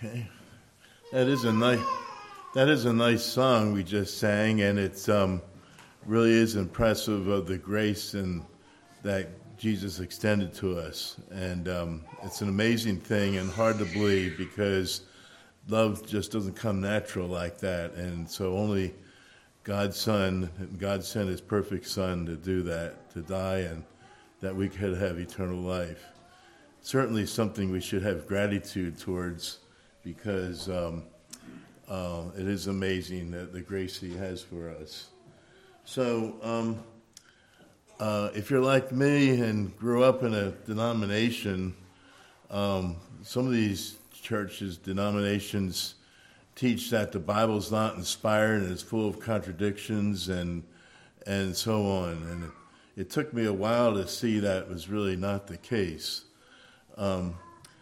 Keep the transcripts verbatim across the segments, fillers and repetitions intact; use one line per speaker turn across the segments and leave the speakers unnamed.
Okay, that is a nice that is a nice song we just sang, and it's um, really is impressive of the grace and that Jesus extended to us, and um, it's an amazing thing and hard to believe because love just doesn't come natural like that, and so only God's Son, God sent His perfect Son to do that, to die, and that we could have eternal life. Certainly something we should have gratitude towards, because um, uh, it is amazing that the grace He has for us. So um, uh, if you're like me and grew up in a denomination, um, some of these churches, denominations, teach that the Bible's not inspired and it's full of contradictions and and so on. And it, it took me a while to see that was really not the case. Um,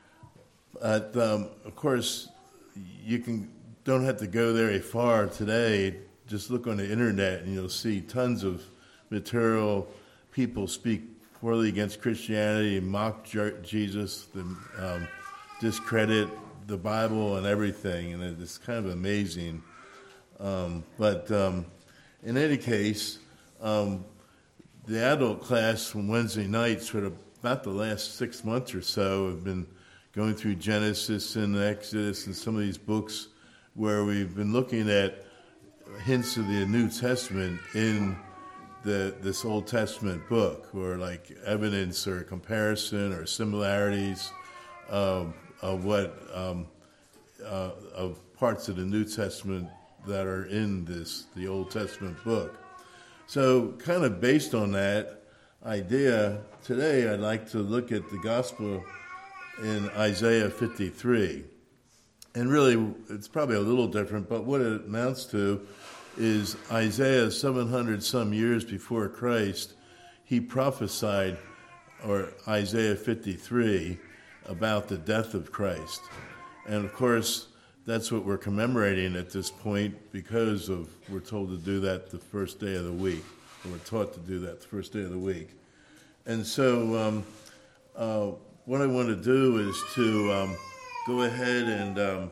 but, um, of course, you can don't have to go very far today. Just look on the internet and you'll see tons of material. People speak poorly against Christianity, mock Jesus, the, um, discredit the Bible and everything, and it's kind of amazing. Um, but um, in any case, um, the adult class from Wednesday nights for the, about the last six months or so have been going through Genesis and Exodus and some of these books where we've been looking at hints of the New Testament in the this Old Testament book, or like evidence or comparison or similarities um, of what um, uh, of parts of the New Testament that are in this the Old Testament book. So, kind of based on that idea, today I'd like to look at the gospel in Isaiah fifty-three. And really, it's probably a little different, but what it amounts to is Isaiah seven hundred some years before Christ, he prophesied, or Isaiah fifty-three, about the death of Christ. And of course, that's what we're commemorating at this point because of we're told to do that the first day of the week. Or we're taught to do that the first day of the week. And so um, uh, what I want to do is to um, go ahead and um,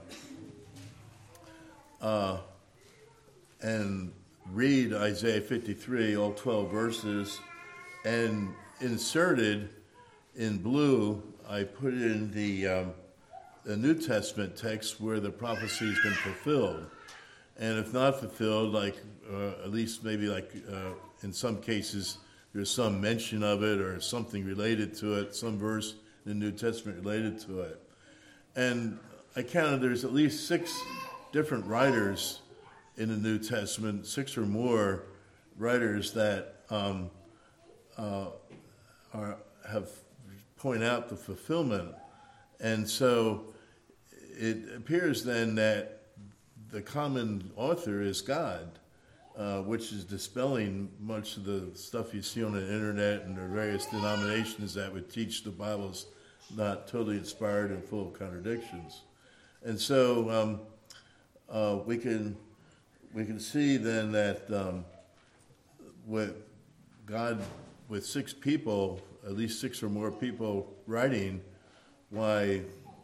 uh, and read Isaiah fifty-three, all twelve verses, and inserted in blue, I put in the, um, the New Testament text where the prophecy has been fulfilled. And if not fulfilled, like uh, at least maybe like uh, in some cases, there's some mention of it or something related to it, some verse in the New Testament related to it. And I counted there's at least six different writers in the New Testament, six or more writers that um, uh, are have point out the fulfillment. And so it appears then that the common author is God, uh, which is dispelling much of the stuff you see on the internet and the various denominations that would teach the Bible's not totally inspired and full of contradictions. And so um, uh, we can we can see then that um, with God, with six people, at least six or more people writing, why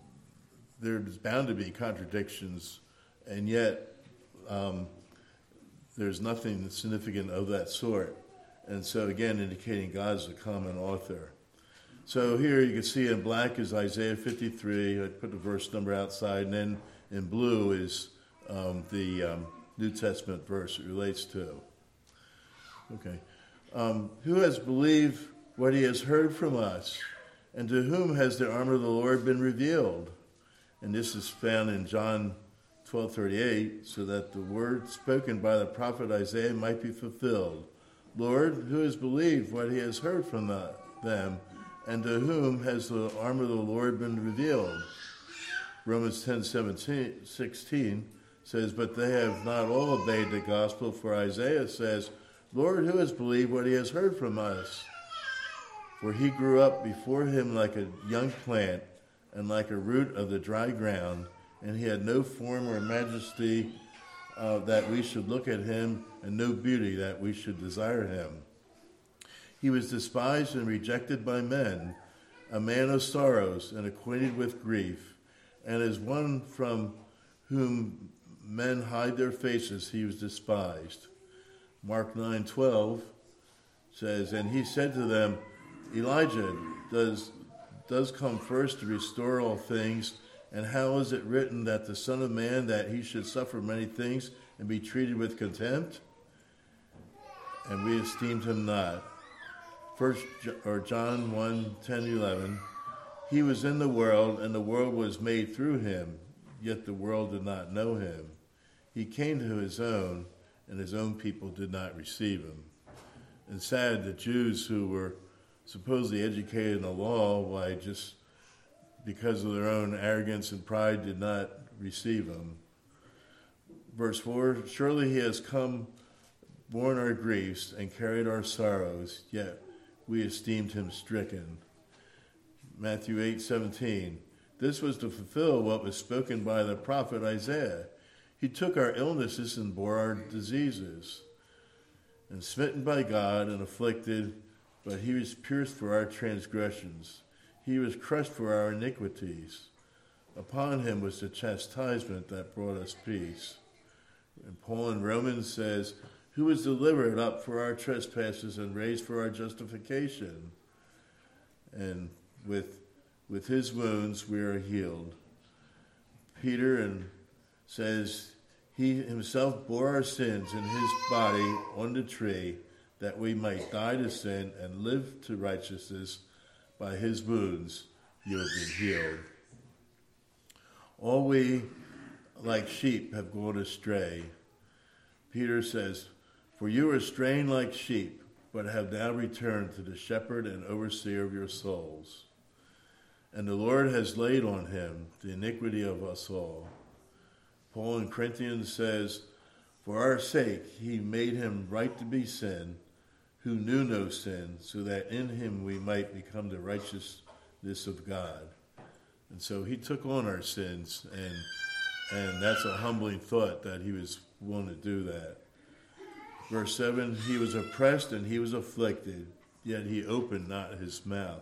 there's bound to be contradictions, and yet um, there's nothing significant of that sort. And so again, indicating God's the common author. So here you can see in black is Isaiah fifty-three. I put the verse number outside, and then in blue is um, the um, New Testament verse it relates to. Okay. Um, who has believed what he has heard from us? And to whom has the arm of the Lord been revealed? And this is found in John twelve thirty-eight, so that the word spoken by the prophet Isaiah might be fulfilled. Lord, who has believed what he has heard from the, them? And to whom has the arm of the Lord been revealed? Romans ten sixteen says, but they have not all obeyed the gospel, for Isaiah says, Lord, who has believed what he has heard from us? For he grew up before him like a young plant and like a root of the dry ground, and he had no form or majesty uh, that we should look at him, and no beauty that we should desire him. He was despised and rejected by men, a man of sorrows and acquainted with grief, and as one from whom men hide their faces, he was despised. Mark nine twelve says, and he said to them, Elijah does does come first to restore all things, and how is it written that the Son of Man, that he should suffer many things and be treated with contempt? And we esteemed him not. First or John one ten eleven, he was in the world, and the world was made through him, yet the world did not know him. He came to his own, and his own people did not receive him. And sad, the Jews who were supposedly educated in the law, why just because of their own arrogance and pride did not receive him. Verse four, surely he has come, borne our griefs, and carried our sorrows, yet we esteemed him stricken. Matthew eight seventeen, this was to fulfill what was spoken by the prophet Isaiah. He took our illnesses and bore our diseases. And smitten by God and afflicted, but he was pierced for our transgressions. He was crushed for our iniquities. Upon him was the chastisement that brought us peace. And Paul in Romans says, who was delivered up for our trespasses and raised for our justification. And with with his wounds we are healed. Peter and says, he himself bore our sins in his body on the tree, that we might die to sin and live to righteousness. By his wounds you have been healed. All we, like sheep, have gone astray. Peter says, for you were straying like sheep, but have now returned to the shepherd and overseer of your souls. And the Lord has laid on him the iniquity of us all. Paul in Corinthians says, for our sake he made him right to be sin, who knew no sin, so that in him we might become the righteousness of God. And so he took on our sins, and and that's a humbling thought that he was willing to do that. Verse seven, he was oppressed and he was afflicted, yet he opened not his mouth.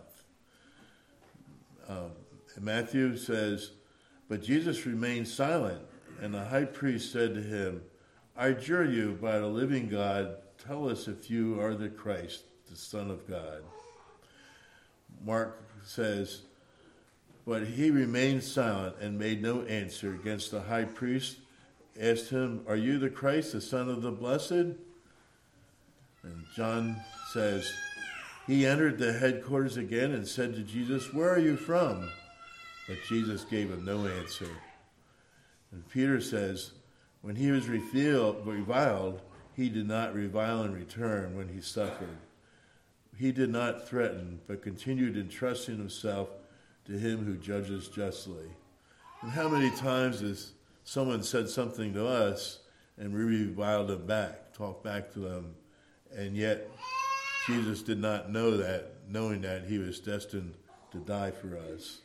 Um, Matthew says, but Jesus remained silent, and the high priest said to him, I adjure you by the living God, tell us if you are the Christ, the Son of God. Mark says, but he remained silent and made no answer against the high priest, asked him, are you the Christ, the Son of the Blessed? And John says, he entered the headquarters again and said to Jesus, where are you from? But Jesus gave him no answer. And Peter says, when he was revealed, reviled, he did not revile in return when he suffered. He did not threaten, but continued entrusting himself to him who judges justly. And how many times has someone said something to us and we reviled them back, talked back to them, and yet Jesus did not know that, knowing that he was destined to die for us.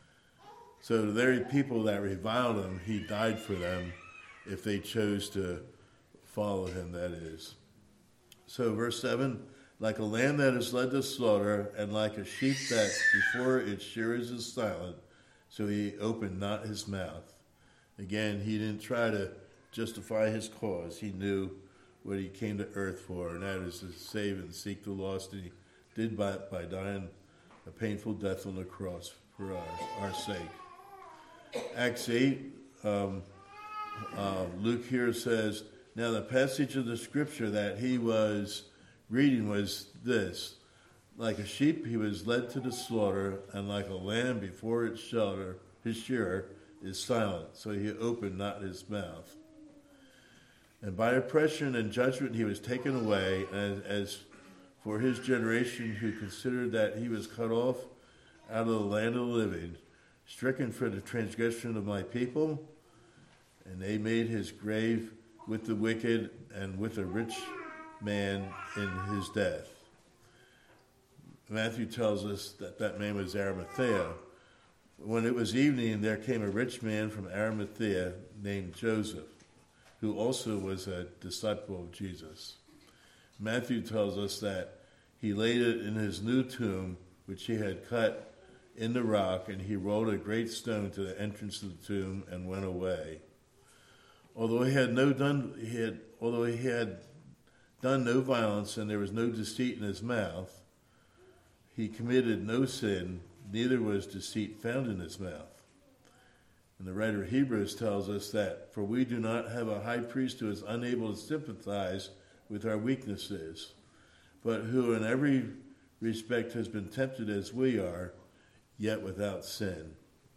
So the very people that reviled him, he died for them if they chose to follow him, that is. So verse seven, like a lamb that is led to slaughter, and like a sheep that before its shearers is silent, so he opened not his mouth. Again, he didn't try to justify his cause. He knew what he came to earth for, and that is to save and seek the lost. And he did by, by dying a painful death on the cross for our, our sake. Acts eight, um, uh, Luke here says, now the passage of the scripture that he was reading was this, like a sheep he was led to the slaughter, and like a lamb before its shelter, his shearer is silent, so he opened not his mouth. And by oppression and judgment he was taken away, and as for his generation who considered that he was cut off out of the land of the living, stricken for the transgression of my people, and they made his grave with the wicked and with a rich man in his death. Matthew tells us that that man was Arimathea. When it was evening, there came a rich man from Arimathea named Joseph, who also was a disciple of Jesus. Matthew tells us that he laid it in his new tomb, which he had cut in the rock, and he rolled a great stone to the entrance of the tomb and went away. Although he had no done, he had, although he had done no violence and there was no deceit in his mouth, he committed no sin, neither was deceit found in his mouth. And the writer of Hebrews tells us that, for we do not have a high priest who is unable to sympathize with our weaknesses, but who in every respect has been tempted as we are, yet without sin.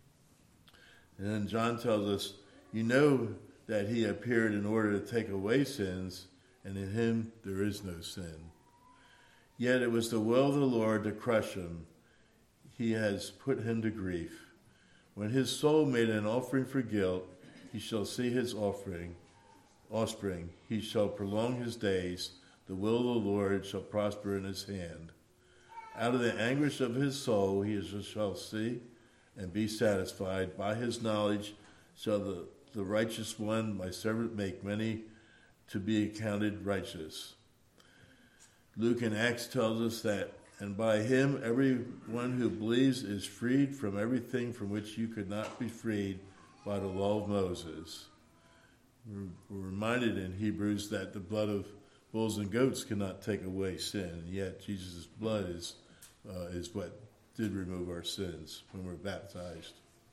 And then John tells us, you know that he appeared in order to take away sins, and in him there is no sin. Yet it was the will of the Lord to crush him. He has put him to grief. When his soul made an offering for guilt, he shall see his offering, offspring. He shall prolong his days. The will of the Lord shall prosper in his hand. Out of the anguish of his soul he shall see and be satisfied. By his knowledge shall the, the righteous one, my servant, make many to be accounted righteous. Luke in Acts tells us that, and by him everyone who believes is freed from everything from which you could not be freed by the law of Moses. We're, we're reminded in Hebrews that the blood of bulls and goats cannot take away sin, and yet Jesus' blood is uh, is what did remove our sins when we're baptized.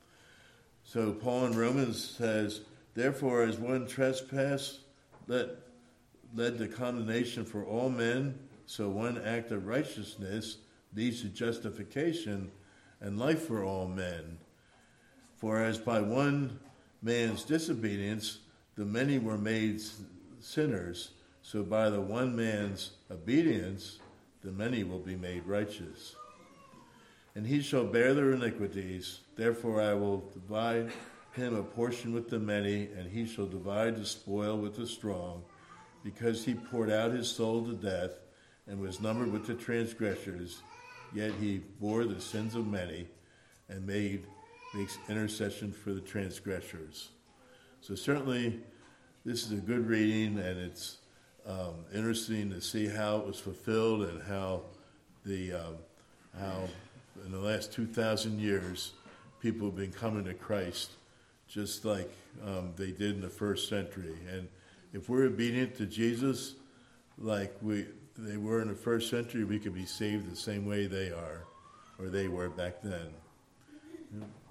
So Paul in Romans says, therefore as one trespass led, led to condemnation for all men, so one act of righteousness leads to justification and life for all men. For as by one man's disobedience the many were made sinners, so by the one man's obedience the many will be made righteous. And he shall bear their iniquities, therefore I will divide him a portion with the many, and he shall divide the spoil with the strong, because he poured out his soul to death, and was numbered with the transgressors, yet he bore the sins of many, and made makes intercession for the transgressors. So certainly, this is a good reading, and it's um, interesting to see how it was fulfilled, and how the um, how in the last two thousand years, people have been coming to Christ, just like um, they did in the first century. And if we're obedient to Jesus, like we. they were in the first century, we could be saved the same way they are, or they were back then.